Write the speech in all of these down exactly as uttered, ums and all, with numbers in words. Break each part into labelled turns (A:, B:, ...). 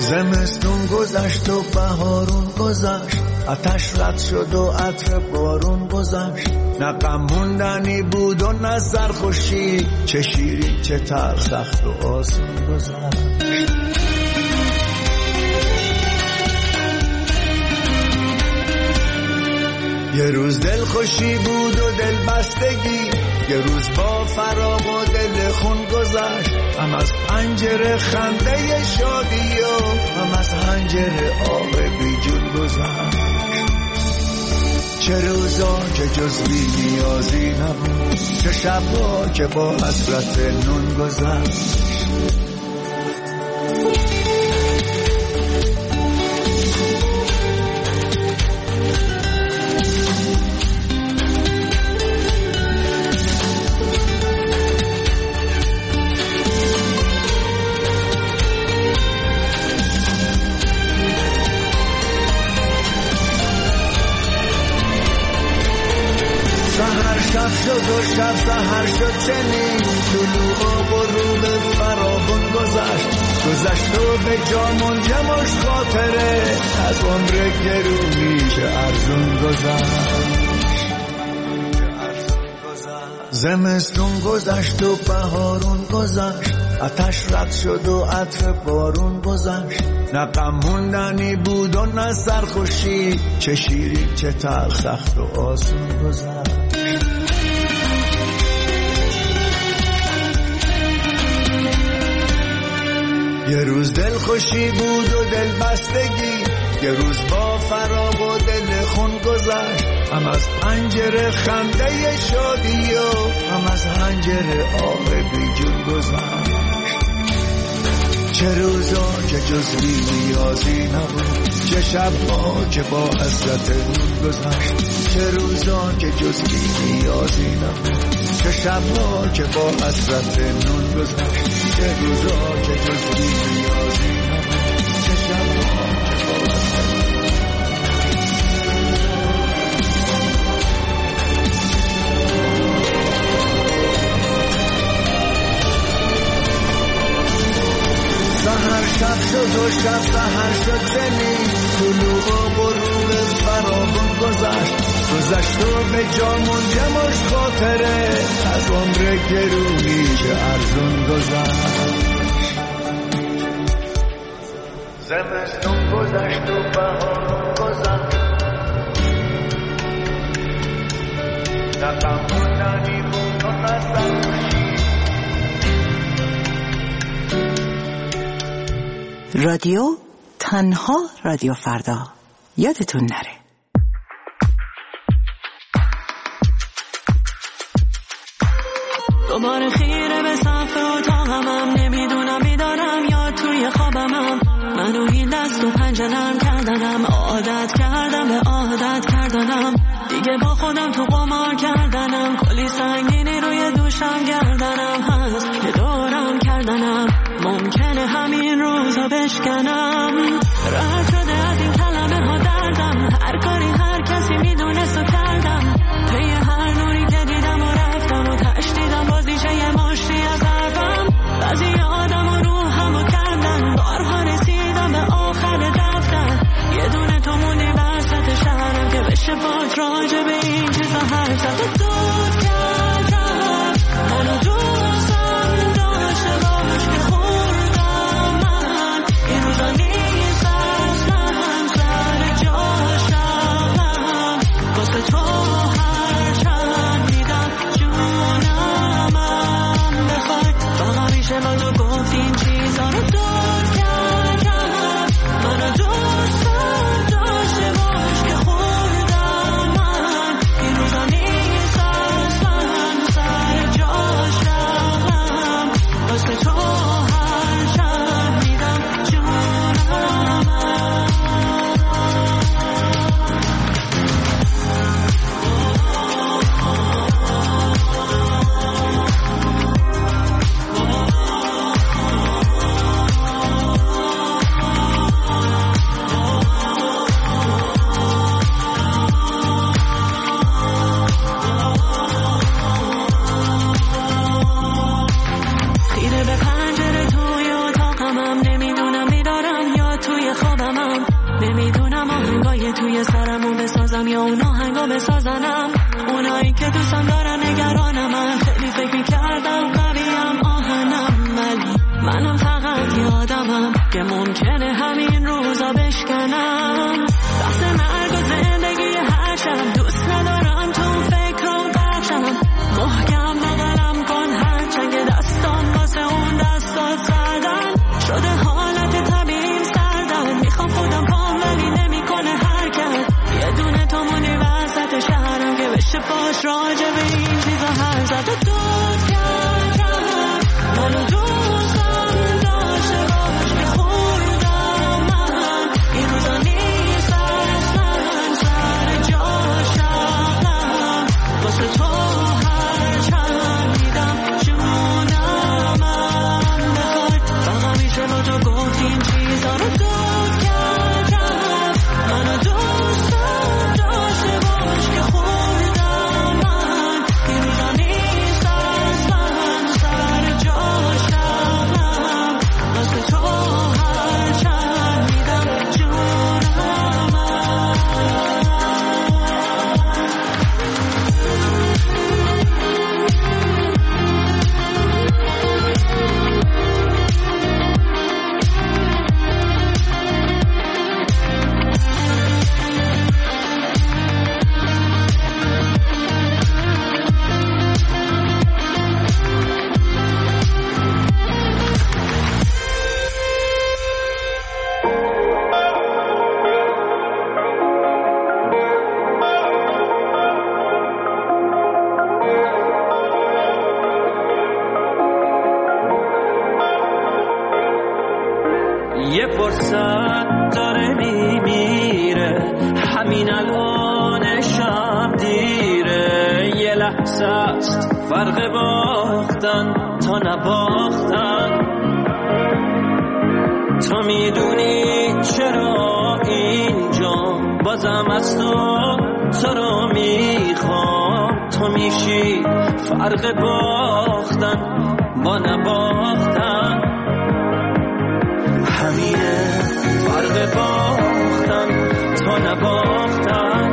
A: زمستون گذشت و بهارون گذشت، آتش رد شد و عطر بارون گذشت. نه غم موندنی بود و نه سرخوشی، چه شیرین چه تلخ سخت و آسون گذشت. یه روز دل خوشی بود و دل بستگی، یه روز با فراق و دل خون گذشت. هم از پنجره خنده شادی و هم از حنجره آب بی جون گذشت. چه روزا که جز بی نیازی نبود، چه شبا که با حسرت نون گذشت. شب شد و شب سحر شد چنین، طلوع و غروب فراغون گذشت. گذشت و به جا منجمش خاطره، از عمر گرونی چه ارزون گذشت. زمستون گذشت و بهارون گذشت، آتش رد شد و عطر بارون گذشت. نه غم موندنی بود و نه سرخوشی، چه شیرین چه تلخ سخت و آسون گذشت. یه روز دل خوشی بود و دل بستگی، یه روز با فراق و دل خون گذشت. هم از پنجره خنده شادی و هم از حنجره آب بی جون گذشت. چه روزا که جز بی نیازی نبود، چه شبا که با حسرت نون گذشت. چه روزا که جز بی نیازی نبود، چه شبا که با حسرت نون گذشت. چه روزا که جز بی نیازی نبود، چه شبا که با حسرت سحر شب شد و شب سحر شد چنین، طلوع و غروب فراغون گذشت. گذشت و به جا منجمش خاطره، از عمر گرونی چه ارزون گذشت. زمستون گذشت و بهارون گذشت، نه غم موندنی بود و نه سرخوشی.
B: رادیو تنها رادیو فردا، یادتون نره.
C: دوباره خیره به سقف اتاقمم، نمیدونم بیدارم یا توی خوابمم. منو این دست و پنجرم کردنم، عادت کردم به عادت کردنم. دیگه با خودم تو قمار کردنم، کلی سنگینی روی دوشم گردنم هست که دورم کردنم. ممکنه همین روزا بشکنم، رد شده از این کلمه ها دردم. هر کاری هر کسی میدونست و کردم، پی هر نوری که دیدم و رفتم و تشدیدم بازیشه یه مشتی از حرفم. بعضی آدم و روحم و کردن، بارها رسیدم به آخر دفتر. یه دونه تو موندی وسط شهرم که بشه باز راجع به این چیزا حرف زد. و دود کردم منو دوستم داشته باش که خوردم من. این روزا نیست اصلا سر جاشم، توی سرمو بسازم یا اون آهنگا بسازنم. اونایی که دوستم دارن نگرانم، من خیلی فکر میکردم قویم آهنم، ولی منم فقط یادمم که ممکنه همین روزا بشکنم. دست مرگ و زندگی هر شب دوست ندارم تو فکرم بخشم. محکم بغلم کن هرچند که دستام واسه اون دستات زدن شده حالت طبیعیم سردن. میخوام خودم پام ولی نمیکنه حرکت. یه دونه تو مونی وسط شهرم که بشه پاش راجع به این چیزا هر زد و دود کردم. منو دوستم داشته باش که خوردم من این روزا نیست اصلا سر جاشم. واسه تو هر چند میدم جونم من بخواد. فقط میشه با تو گفت این چیزا رو دود کردم. منو دوستم داشته باش که خوردم من این روزا نیست اصلا سر جاشم. واسه تو هر چند میدم جونم من.
D: یه فرصت داره میمیره، همین الانشم دیره. یه لحظه است فرق باختن تا نباختن. تو میدونی چرا اینجا بازم از تو تو رو میخوام. تو میشی فرق باختن با نباختن. همینه فرق باختن تا نباختن.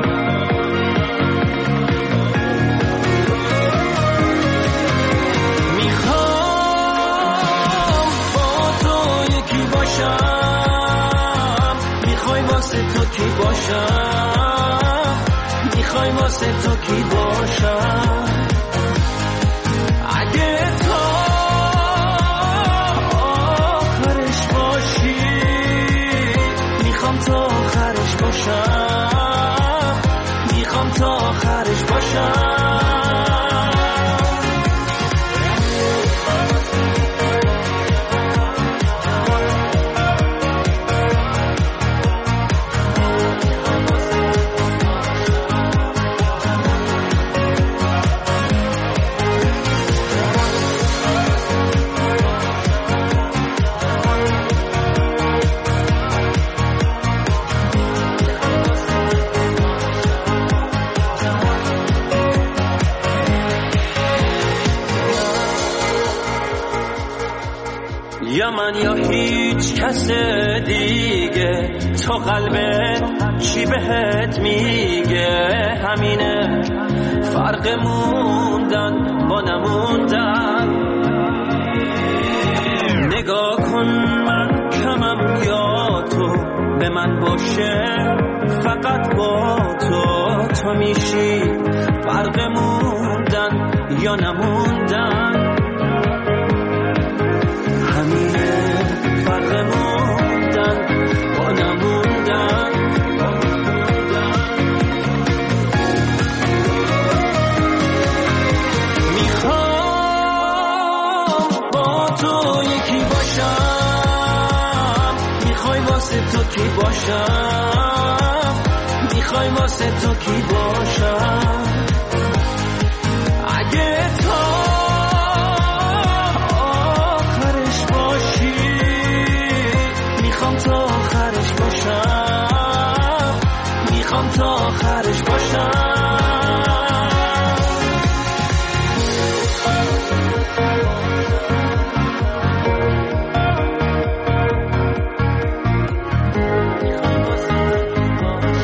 D: میخوام با تو یکی باشم. میخوای واسه تو کی باشم. میخوای واسه تو کی باشم. اگه تو تا آخرش باشم. میخوام تا آخرش باشم. یا من یا هیچ کس دیگه، تو قلبت چی بهت میگه. همینه فرق موندن با نموندن. نگاه کن من کمم یا تو به من باشه فقط با تو. تو میشی فرق موندن یا نموندن. همینه فرق موندن با نموندن. میخوام با تو یکی باشم. میخوای واسه تو کی باشم. میخوای واسه تو کی باشم. اگه تو میخوام تا آخرش باشم. میخوام تا آخرش باشم. میخوام واسه تو کی باشم.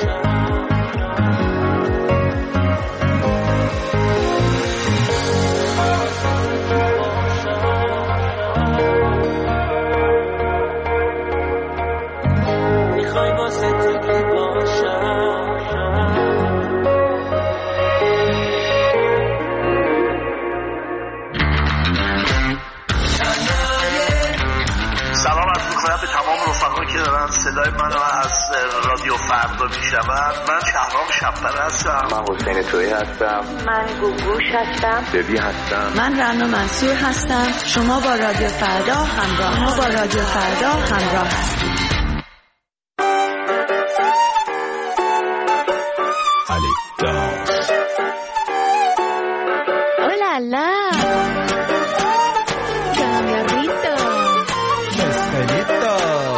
E: و به تمام رفقایی که دارن صدای منو از رادیو فردا میشنون. من شهرام شب‌پره هستم.
F: من حسین تویی هستم.
G: من گوگوش هستم.
F: دبی هستم.
H: من رنا منصور هستم. شما با رادیو فردا همراه ما با رادیو فردا همراه هستید.
G: Hola, cambiarrito,
A: estelito,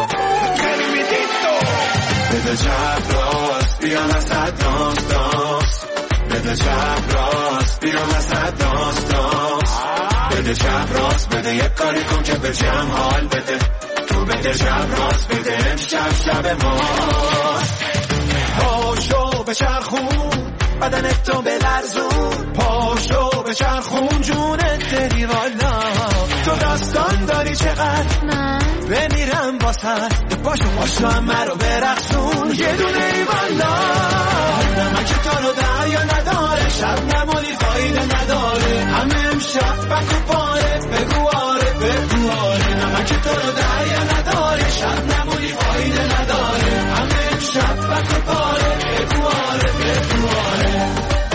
A: بده چپ راست بیا وسط دانس دانس، بده چپ راست بیا وسط دانس دانس، بده چپ راست بده یک کاری کن که به جمع حال بده، تو بده چپ راست بده امشب شب ماست. پاشو به چرخون بدنتو بلرزون، پاشو به چرخون جونت دری والا، تو داستان داری چقدر
G: من
A: بمیرم واسه، پاشو پاشو همه رو برقصون یه دونه ای والا. نمک تو رو دریا نداره، شب نمونی فایده نداره، همه امشب بک و پاره، بگو آره بگو آره. نمک تو رو دریا نداره، شب نمونی فایده نداره، همه امشب بک و پاره، بگو آره بگو آره.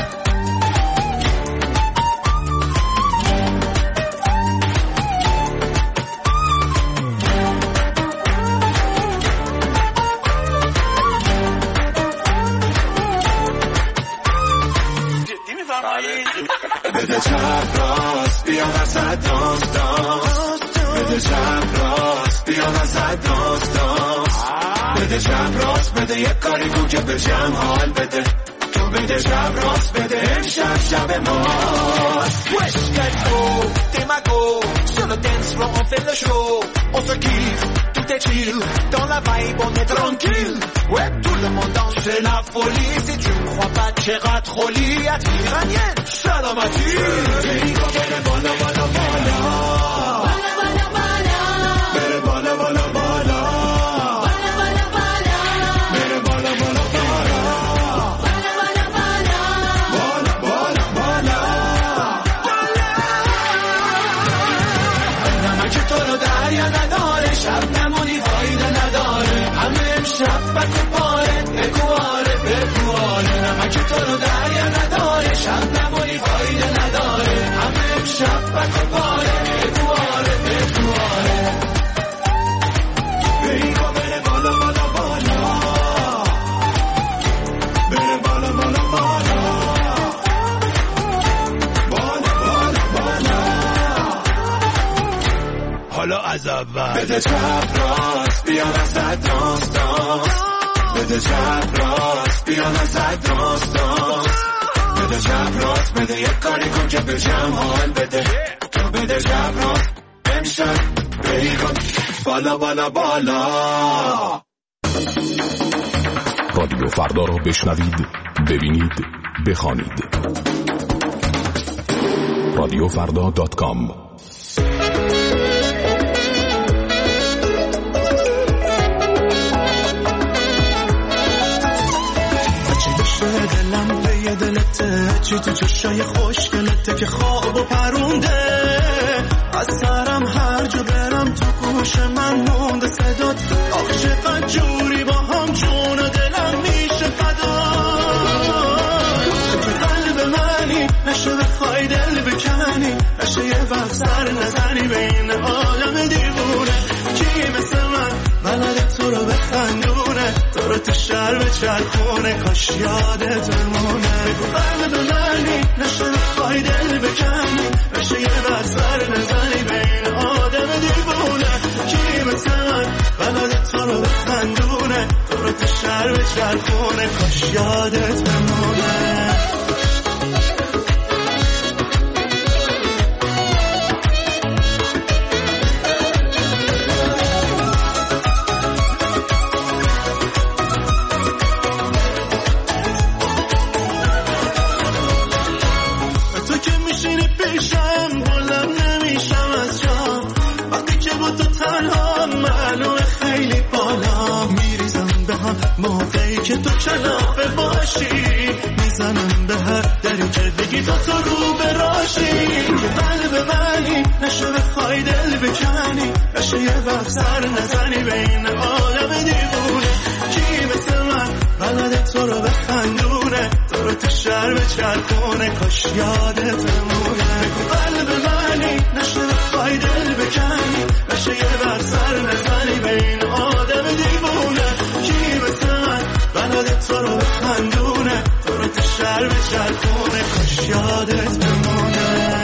A: بده چپ راست بیا وسط دانس دانس، بده چپ راست بیا وسط دانس دانس، بده چپ راست بده یک کاری کن که به جمع حال بده، تو بده چپ راست بده امشب شب ماست. Wesh calco, t'es mago, sur le dance floor on fait le show, on se kiffe, tout est chill, dans la vibe on est tranquille. Ouais, tout le monde danse, c'est la folie, si tu me crois pas t'es trop lié à t'iranienne, salamati. Rico bene bola bola bola, bola bola bola, bene bola bola bola, bola bola bola, bene bola bola bola, bola bola bola, bola bola bola. نمک تو رو دریا نداره، شب نمونی فایده نداره، همه امشب بک و پاره، بگو آره بگو آره. نمک تو رو دریا نداره، شب نمونی فایده نداره، همه امشب بک و پاره، بگو آره بگو آره. بگو بره بالا بالا بالا، بره بالا بالا بالا، بالا بالا بالا. حالا از اول بده چپ راست بیا وسط دانس دانس، بده چپ راست بیا وسط دانس دانس، بده چپ راست بده یک کاری کن که به جمع حال بده، تو بده چپ راست امشب بیگم بالا بالا بالا.
I: رادیو فردا رو بشنوید، ببینید، بخوانید. رادیو فردا دات کام.
A: دلم به دلته، چی تو چشای خوشگلته که خواب و پرونده، از سرم هر جا برم تو گوش من مونده صدات، آخ چقدر جوری با هم جون و دلم میشه فدا. تو قلب منی نشه بخوای دل بکنی، نشه یه وقت سر نزنی بین آدم دیوونه، کی مثل من بلد تو رو بخندونه، تو رو تو شهر به چرخونه، کاش یادت بمونه. بگو قلب منی نشه بخوای دل بکنی، نشه یه وقت سر نزنی بین آدم دیوونه، کی مثل من بلد تو رو بخندونه، تو رو تو شهر به چرخونه، کاش یادت بمونه. موقعی که تو کلافه باشی، میزنم به هر دری که بگی تو تو رو براشی. قلب منی نشه بخواه
J: بخوای دل بکنی نشه یه وقت سر نزنی به این آدم دیوونه. کی مثل من بلده تو رو بخندونه، تو رو تو شهر بچرخونه، کاش یادت بمونه. بگو قلب منی نشه بخوای دل بکنی نشه یه وقت سر نزنی به این آدم دیوونه. کی مثل من بلده تو رو بخندونه، تو رو تو شهر بچرخونه، کاش یادت بمونه.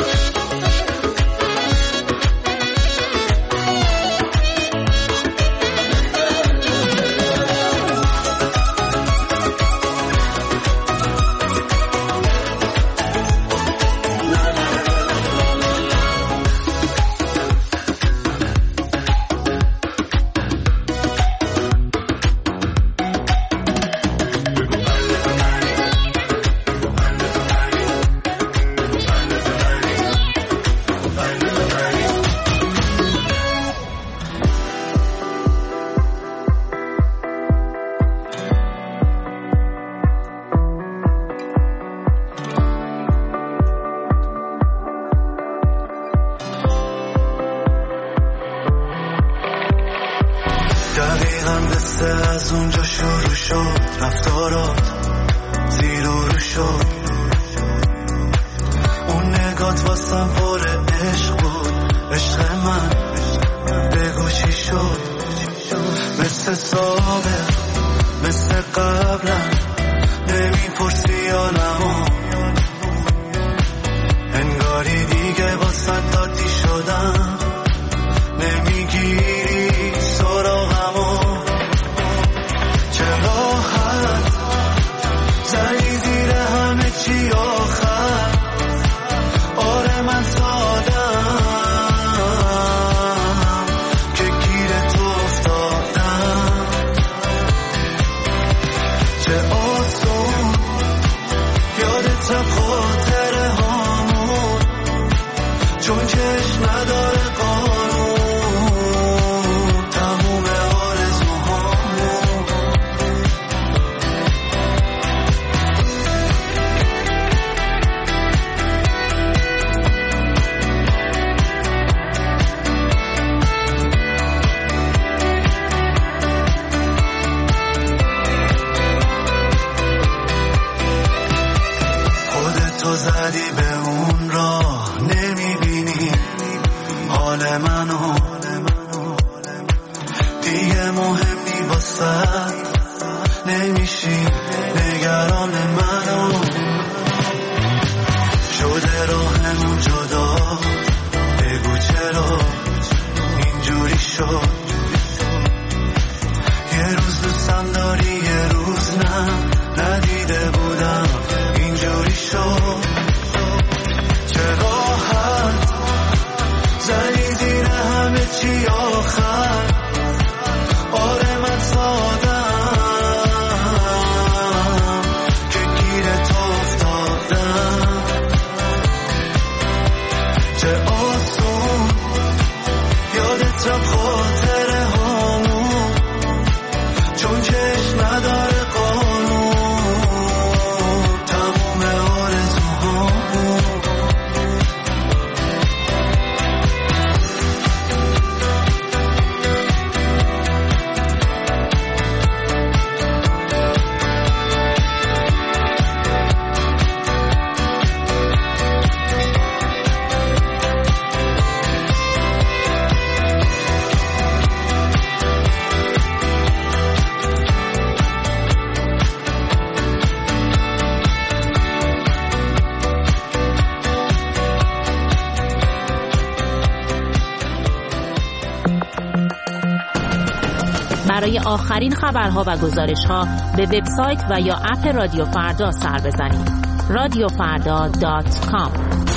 K: برای آخرین خبرها و گزارش‌ها به وبسایت و یا اپ رادیو فردا سر بزنید. رادیو فردا دات کام.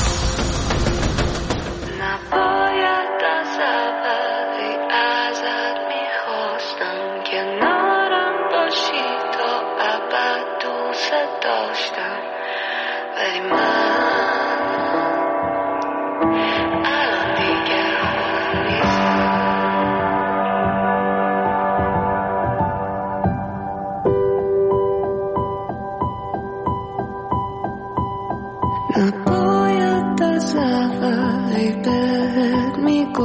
L: نباید از اولی ازت میخواستم که نارم باشی تا ابد دوست داشتم، ولی من الان دیگه اون نیستم. نباید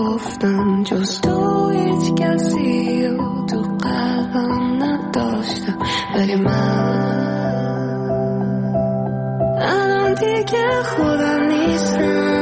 L: گفتم جز تو هیچ کسی رو تو قلبم نداشتم ولی من الان دیگه خودم نیستم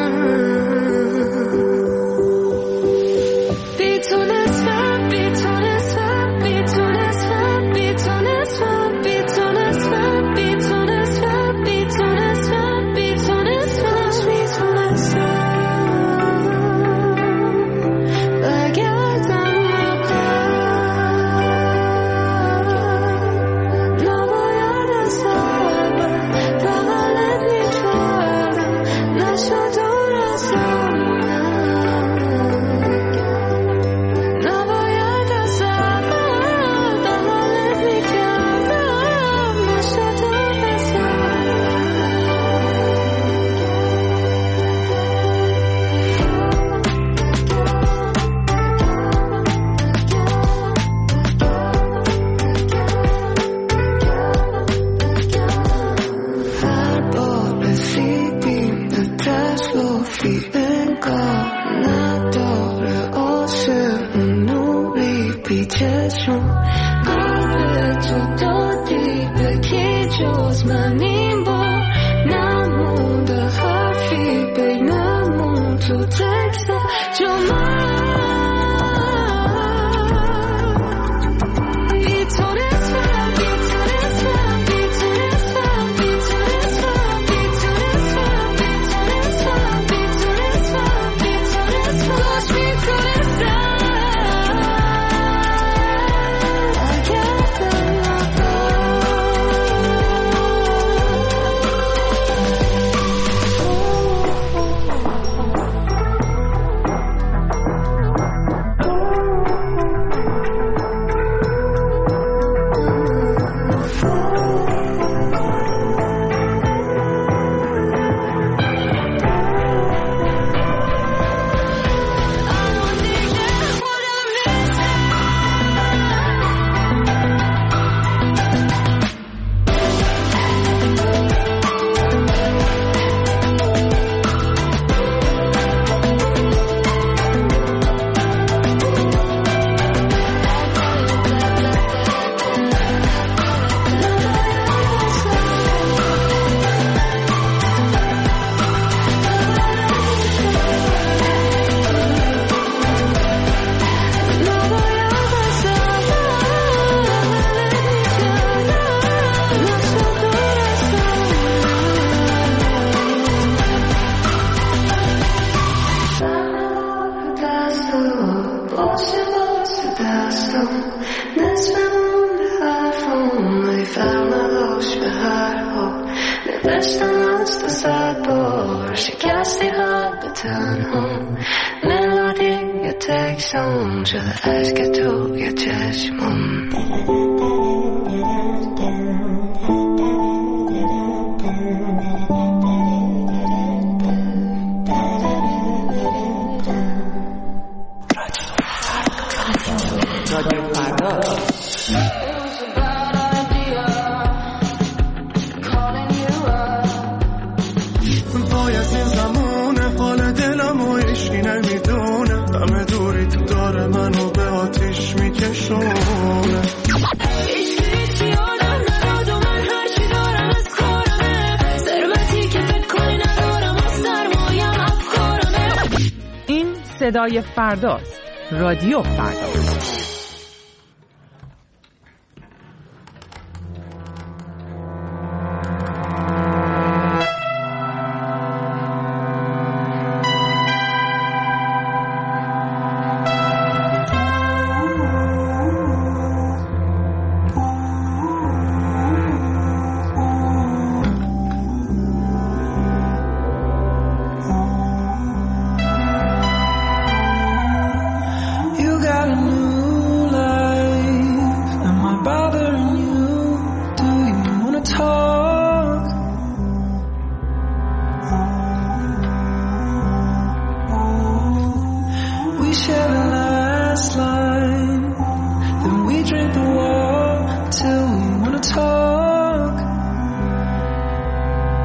M: صدای فرداست. رادیو فردا.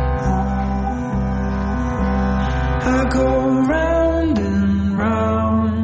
N: I go round and round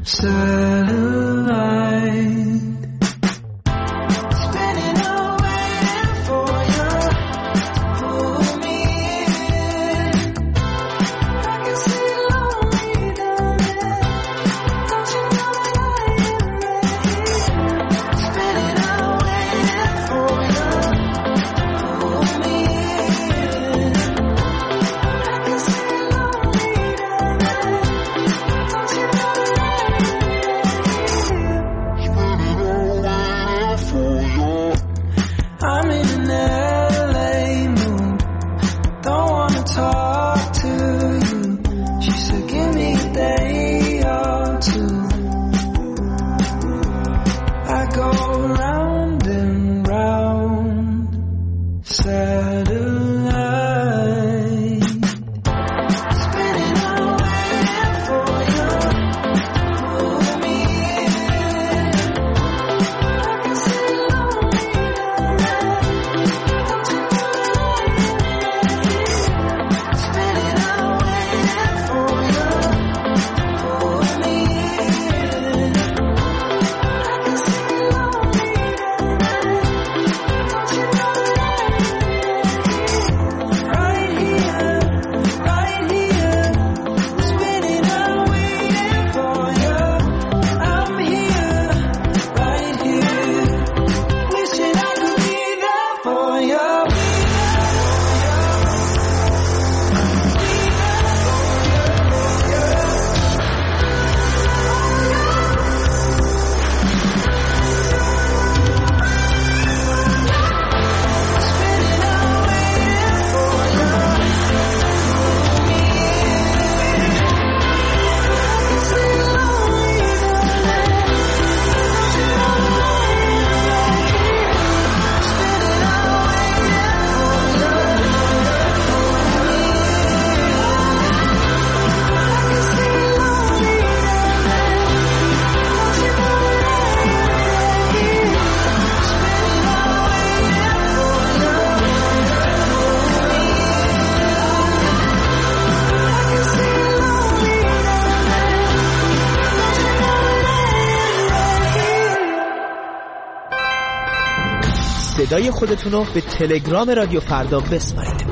N: صدای خودتون رو به تلگرام رادیو فردا بسپارید.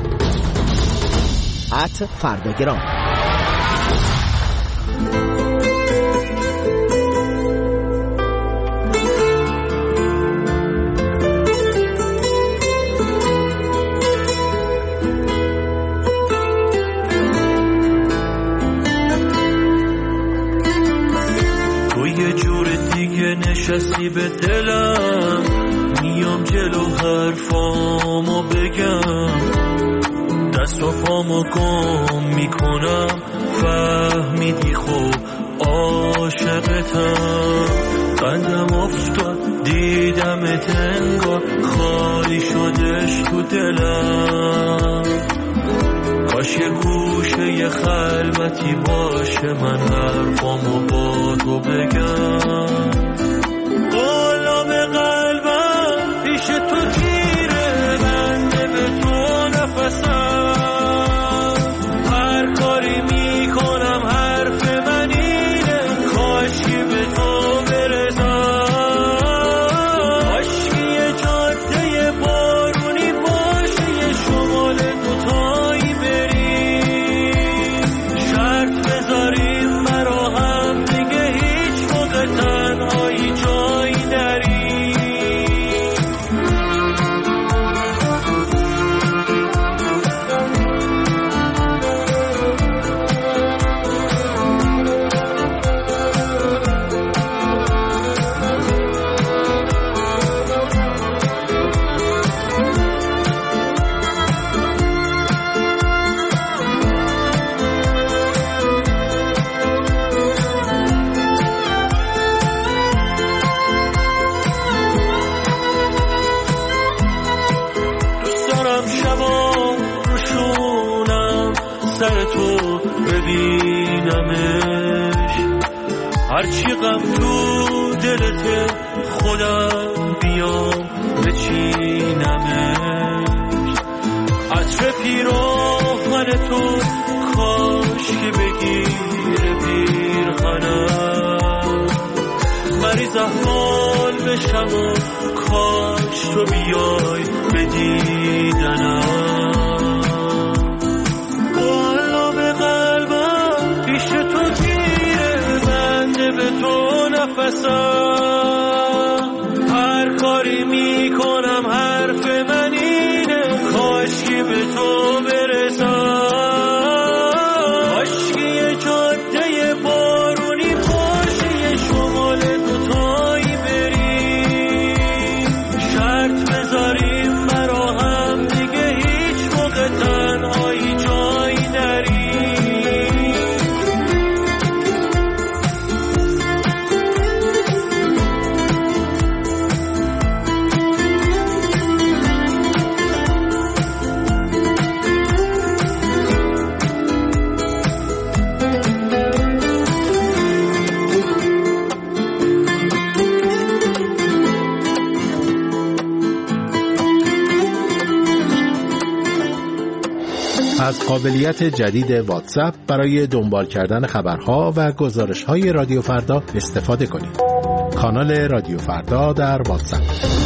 N: ات فرداگرام.
D: تو یه جور دیگه نشستی به دلم، میام جلو حرفامو بگم، دست و پامو گم میکنم، فهمیدی خب عاشقتم، قندم افتاد دیدمت انگار خالی شدش تو دلم، کاش یه گوشه یه خلوتی باشه من حرفامو با تو بگم. پیش تو گیره بنده به تو نفسم، هر کاری میکنم حرف من اینه، کاشی به تو برسم، کاشکی یه جاده بارونی باشه، یه شمال دوتایی بریم، شرط بذاریم برا هم دیگه هیچ موقع تنهایی جایی نریم. سر تو ببینمش، هرچی غم تو دلت خودم بیام بچینمش، عطر پیراهن تو کاش که بگیره پیرهنم، بشم و کاش تو بیای به دیدنم. قلب قلبم پیش تو گیره، بنده به تو نفسم. هر کاری میکنم حرف من اینه، کاش که به تو برسم. کاش که یه جاده بارونی باشه، یه شمال دوتایی بریم، شرط بذاریم برا هم دیگه هیچ موقع تنهایی جایی نریم.
O: از قابلیت جدید واتساپ برای دنبال کردن خبرها و گزارش‌های رادیو فردا استفاده کنید. کانال رادیو فردا در واتساپ.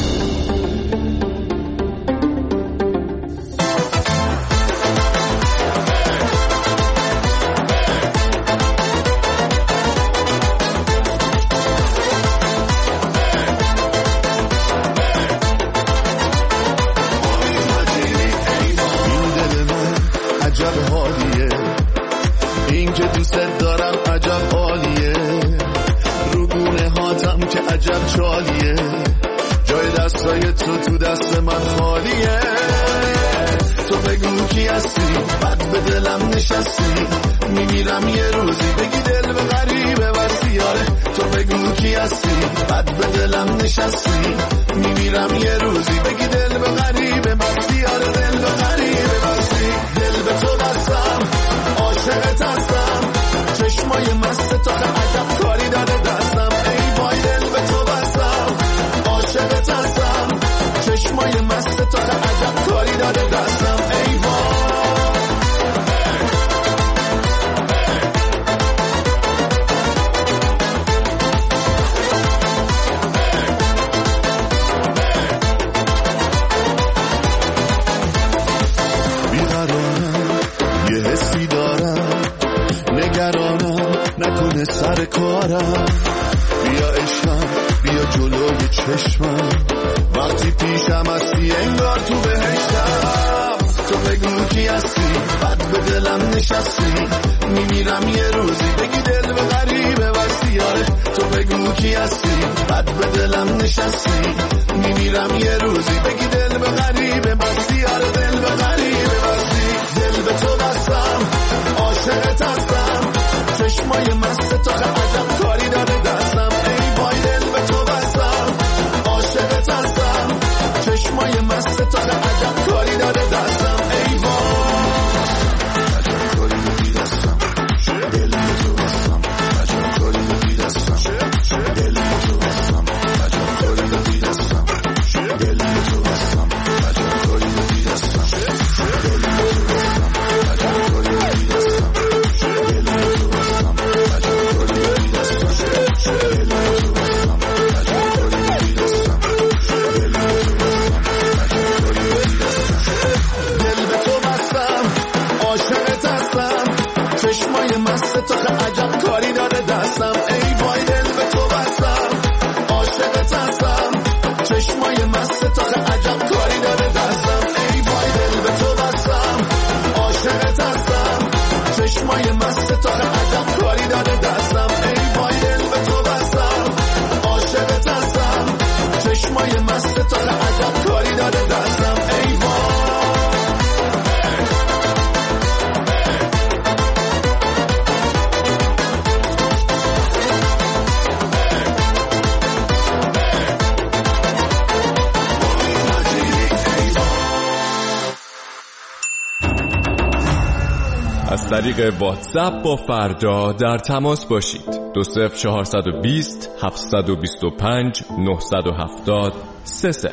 P: از طریق واتساپ با فردا در تماس باشید. دو صفر چهارصد و بیست هفتصد و بیست و پنج نهصد و هفتاد سه صفر.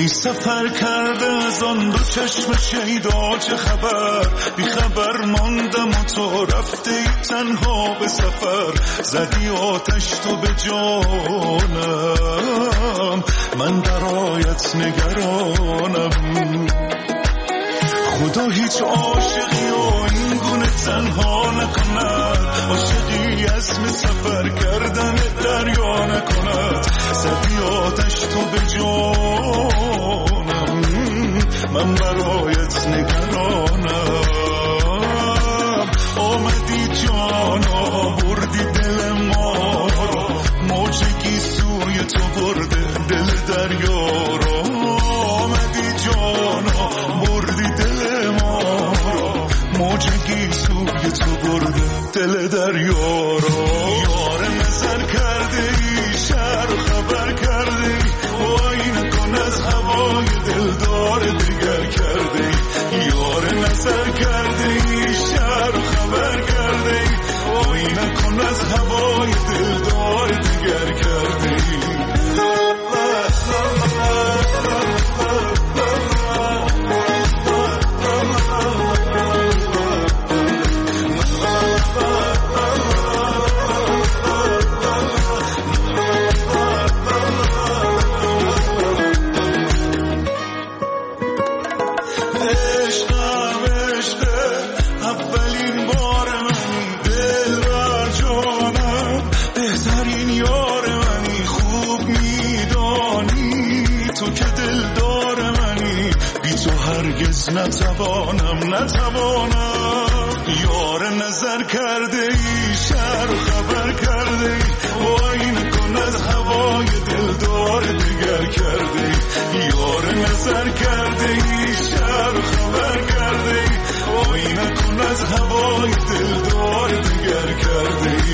J: ای سفر کرده از آن دو چشم شیدا چه خبر، بی خبر ماندم و تو رفته ای تنها به سفر، زدی آتش تو به جانم، من برایت نگرانم. خدا هیچ عاشقی و این گونه تنها نکند، عاشقی عزم سفر کردن دریا نکند، زدی آتش تو به جانم، من برایت نگرانم. آمدی جانا بردی دل ما را، موجگی سوی تو برده دل دریا را. آمدی جانا بردی دل ما را، موجگی سوی تو برده دل دریا را. یار نظر کرده ای شهر و خبر کرده ای، وای نکن از هوای دلدار دیگر کرده ای. یار نظر کرده ای شهر و خبر کرده ای، وای نکن از هوای دلدار دیگر کرده ای. نتوانم نتوانم. یار نظر کرده ای شهر و خبر کرده ای، وای نکن از هوای دلدار دیگر کرده ای. یار نظر کرده ای شهر و خبر کرده ای، وای نکن از هوای دلدار دیگر کرده ای.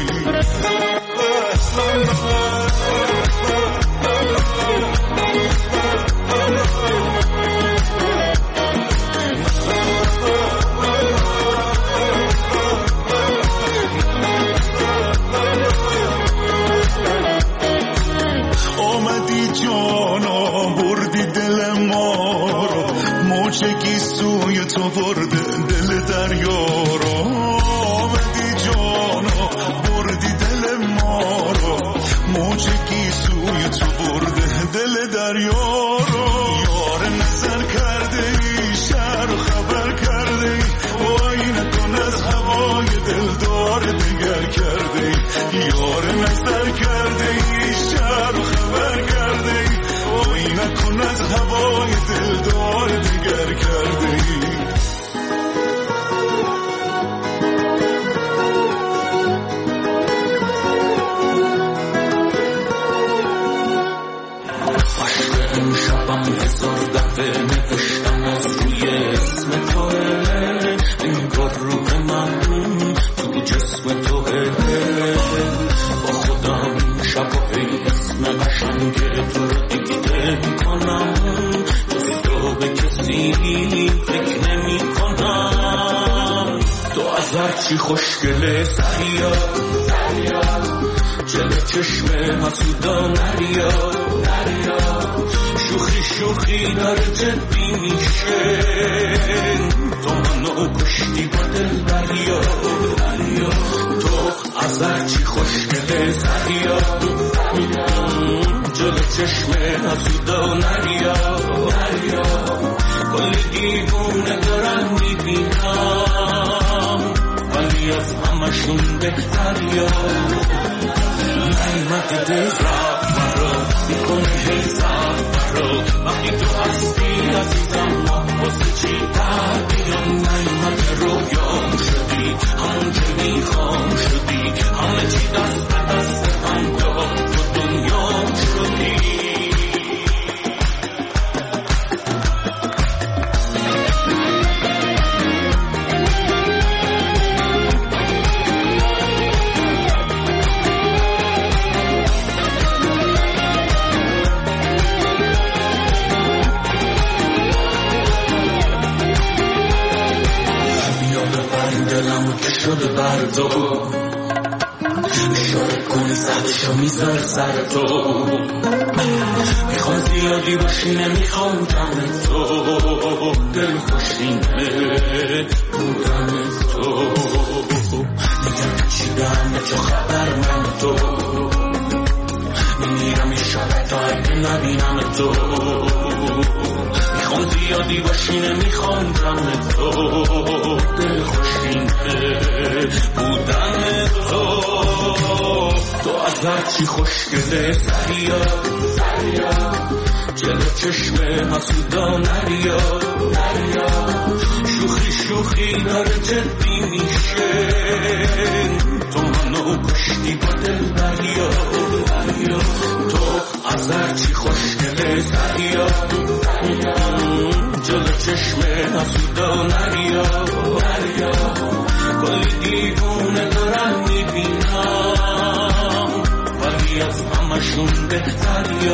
J: موجگی سوی تو برده دل دریا را. آمدی جانا بردی دل ما را، موجگی سوی تو برده دل دریا را. یار نظر کرده ای شهر و خبر کرده ای، وای نکن از هوای دلدار دیگر کرده ای. یار نظر کرده ای شهر و خبر کرده ای، وای نکن از هوای دلدار دیگر کرده ای.
D: عشق امشبم هزار دفعه نوشتم از روی اسم توه، انگار روح من تو جسم توه. با خودم شب و اسم قشنگ تو رو دیکته میکنم، تو به کسی فکر نمی کنم. تو از هرچی خوشگله سریا جلو چشم حسودا نریا، شوخی شوخی داره جدی میشه. تو منو کشتی با دل دریا، تو از هرچی خوشگله سریا جلو چشم حسودا نریا. کل دیوونه دارم میبینم، ولی از همشون بهتریا. نعمت دل رفت مرا میکنه هی زفت مرا، وقتی تو هستی عزیزم ما واسه چی در بیام. نعمت رویام شدی همون که میخوام شدی، همه چی دست به دست هم داد تو دنیام شدی. شده بردو اشاره کنی سهدشو میذار سر تو، میخوان زیادی باشی نمیخوام جمع تو دل خوشینه بودن تو دیگه چیدم چه خبر من تو میمیرم یه شب تا اگه نبینم تو میخوام زیادی باشی نمیخوام جمع تو دل خوشینه بودن تو تو از هرچی خوشگله سریا جلو چشم حسودا نریا شوخی شوخی داره جدی میشه تو منو کشتی با دل بریا تو از هرچی خوشگله سریا جلو چشم حسودا نریا کلی دیوونه دارم میبینم ولی از همشون بهتریا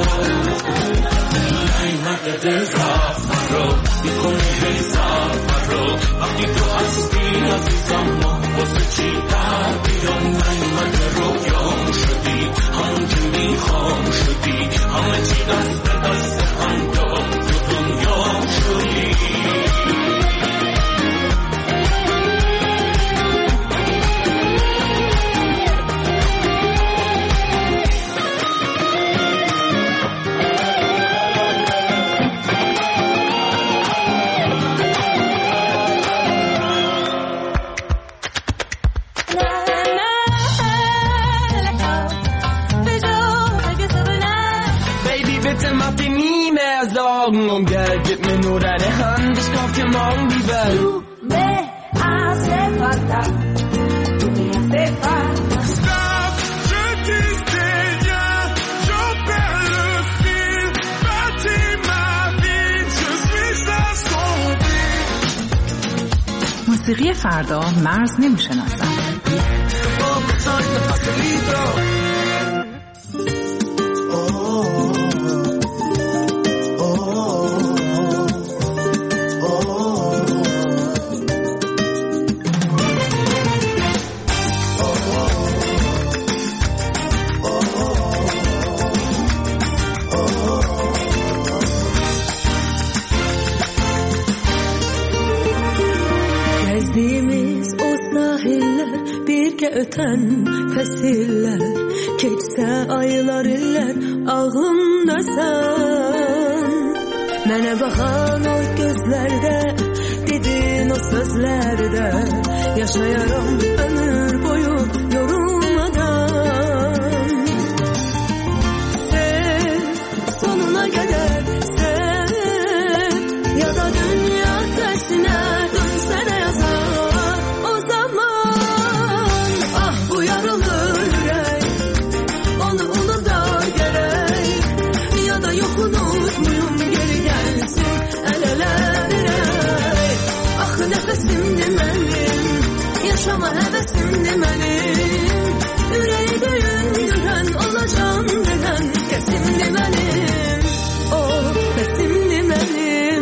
D: نیمت دل رفت رو میکنه حیزت رو وقتی تو هستی عزیزم ما واسه چی در بیان نیمت رویام شدی همون که میخوام شدی همه چی دست به دست هم داد تو دنیام شدی
Q: Om geldet mir nur deine Hand, ich kauf dir morgen die Welt.
L: Du me hace falta, tú me hace falta.
J: Stop, je disais rien, j'en perds le fil. Bâtis ma vie, je suis assombri.
M: موسیقی فردا مرز نمیشناسد.
C: Öten fesiller keçsə aylar illər ağlımdasan Mənə baxan o gözlərdə dedin o sözlərdə yaşayaram ömür boyu yorulmadan Sev sonuna qədər sev ya da dünya tersine dönsene yazar Nefesimdi mənim, yaşama həvəsimdi mənim Ürəyi döyündürən, olacam bilən kəsimdi mənim O bəsimdi mənim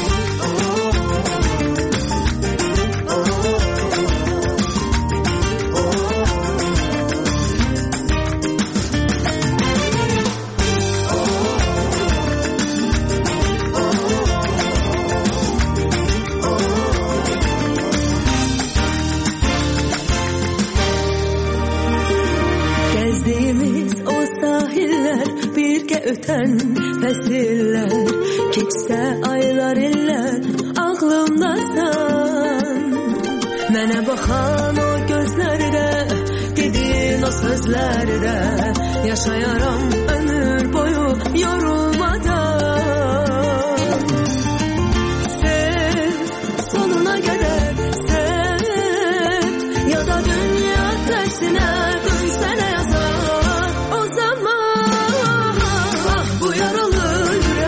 C: öten fəsillər keçsə aylar illər ağlımdasan Mənə baxan o gözlərdə dedin o sözlərdə yaşayaram ömür boyu yorulmadan Sev sonuna qədər sev ya da dünya tersine dönsene yazar o zaman Bu yaralı yürek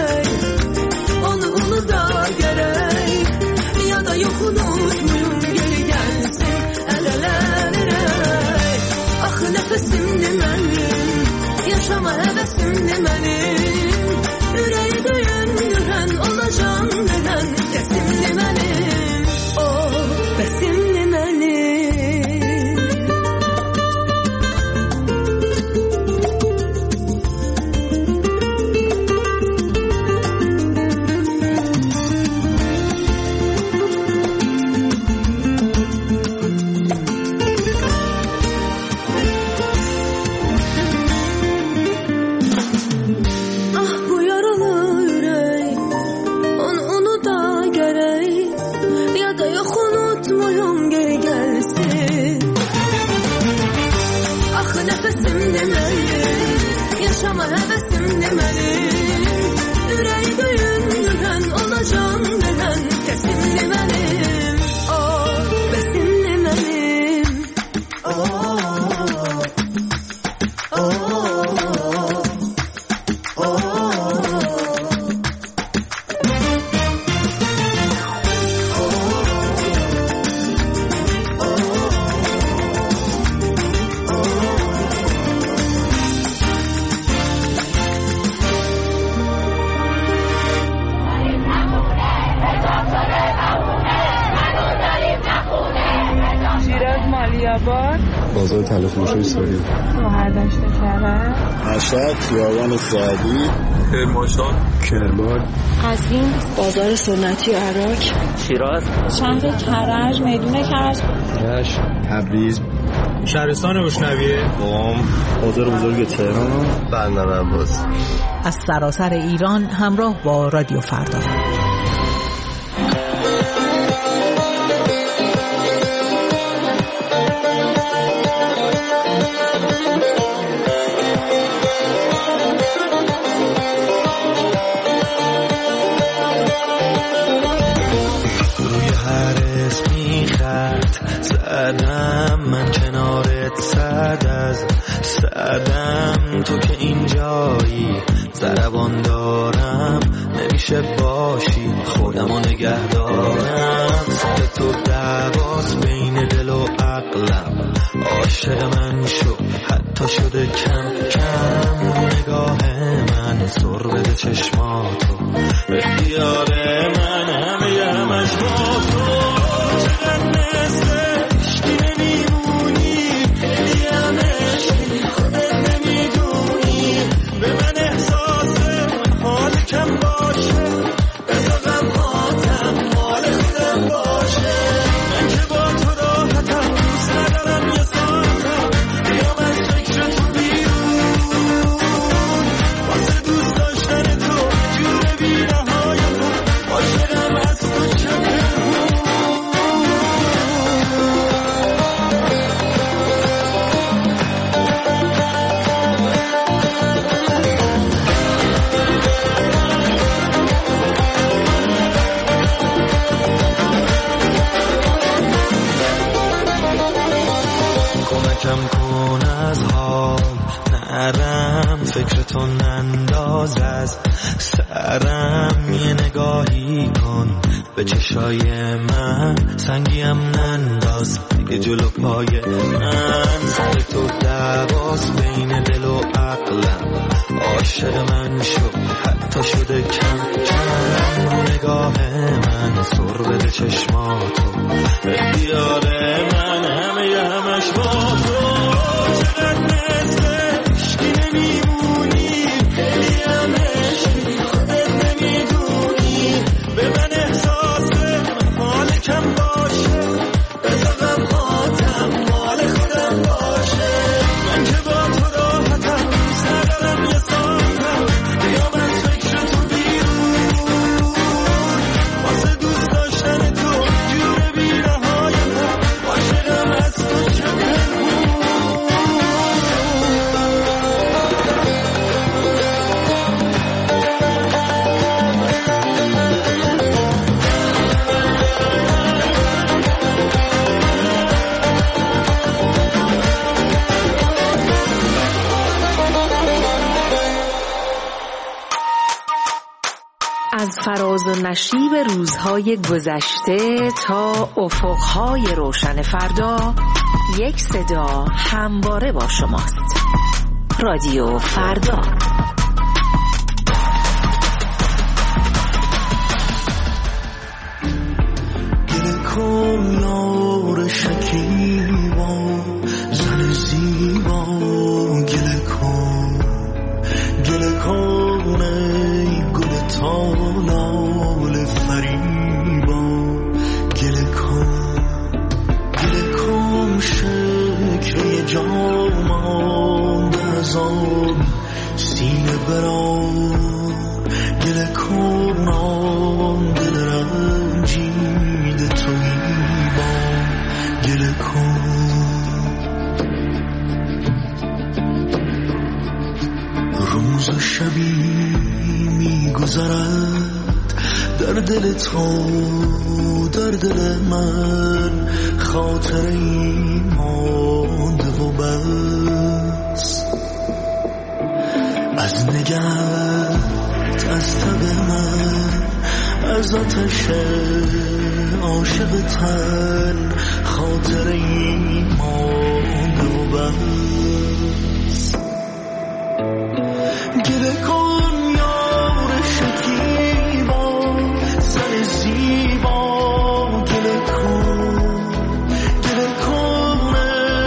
R: آباد،
S: بازار تلفروشی سوری،
R: مهردشت کرج،
S: مشهد، خیابان سعدی،
T: کرمانشاه،
S: کرمان،
H: قزوین، بازار سنتی عراق،
T: شیراز،
R: شهر کرج، میدون کرج،
S: رشت، تبریز،
T: شهرستان روشنویه،
S: قم، بازار بزرگ تهران، بندر عباس.
B: از سراسر ایران همراه با رادیو فردا.
J: زدم من کنارت صد از صدم، تو که اینجایی ضربان دارم نمیشه باشی خودمو نگه دارم. سر تو دعواست بین دل و عقلم، عاشق من شو حتی شده کم کم. نگاه من سر بده چشماتو، اختیار من همه همش با تو. چقدر نسته عشقی نمیمونی، خیلی هم عشقی خودت نمیدونی. به من احساس حال کم باشه، بزا غمهاتم مال خودم باشه. من که با تو راحتم، دوست ندارم یه ساعتم بیام از فکر تو بیرون. واسه دوست داشتن تو جور بی‌نهایت، عاشقم از تو چه کم کن از حال نرم، فکرتو ننداز از سرم. یه نگاهی کن به چشای من، سنگیم ننداز دیگه جلو پای من. سر تو دعواست بین دل و عقلم، عاشق من شو حتی شده کم کم. نگاه من سر بده چشماتو، اختیار من همه همش با تو. چقدر نسته عشقی نمیمونی، خیلی هم عشقی خودت نمیدونی. به من احساس حال کم باشه، بزا غمهاتم مال خودم باشه. من که با تو راحتم، دوست ندارم یه ساعتم بیام از فکر تو بیرون. واسه دوست داشتن تو جور بی‌نهایتم، عاشقم از تو چه
H: از فراز و نشیب روزهای گذشته تا افقهای روشن فردا، یک صدا همواره با شماست. رادیو فردا.
J: گله کن یار شکیبا، زن زیبا. گله کن گله کن ای گل تالال فریبا. گله کن گله کن شکر جامان از آن سینه بران. گله کن آن دل رنجیده تویی با. گله کن روز و شبی میگذرد در دل تو، در دل من خاطری مانده و بس. از نگهت، از تب من، از آتش عاشق تن خاطری مانده و بس. گله کن یار شکیبا، زن زیبا. گله کن گله کن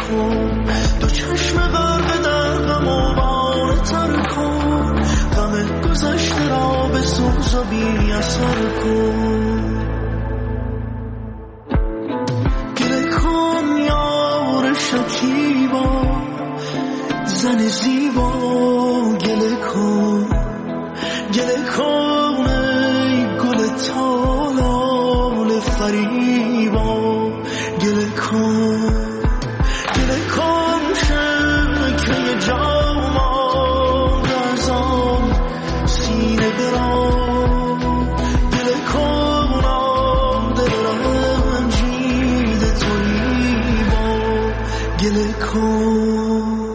J: کن، دو چشم غرق در غم و بار تر کن، غم گذشته را به سوز و بی اثر کن. گله کن یار شکیبا زن زیبا، گله کن گله کن ای گل تالال فریبا، گله کن گله کن شکه جاما از آن سینه برا، گله کن آن دل رنجیده تویی با، گله کن.